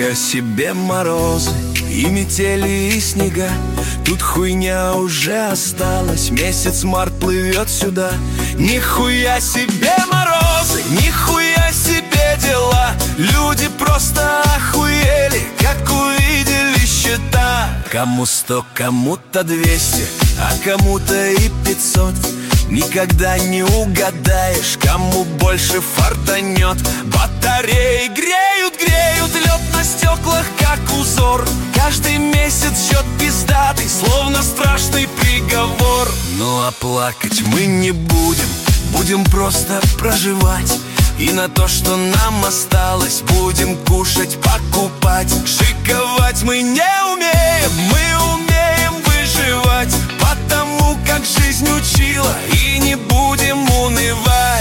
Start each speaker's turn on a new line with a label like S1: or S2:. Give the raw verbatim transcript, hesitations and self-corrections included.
S1: Нихуя себе морозы и метели, и снега. Тут хуйня уже осталась, месяц март плывет сюда. Нихуя себе морозы, нихуя себе дела. Люди просто охуели, как увидели счета. Кому сто, кому-то двести, а кому-то и пятьсот. Никогда не угадаешь, кому больше фартанет. Батареи греют, греют лед на стеклах, как узор. Каждый месяц счет пиздатый, словно страшный приговор. Ну а плакать мы не будем, будем просто проживать. И на то, что нам осталось, будем кушать, покупать. Шиковать мы не умеем, мы умеем выживать, потому как жизнь учила, и не будем унывать.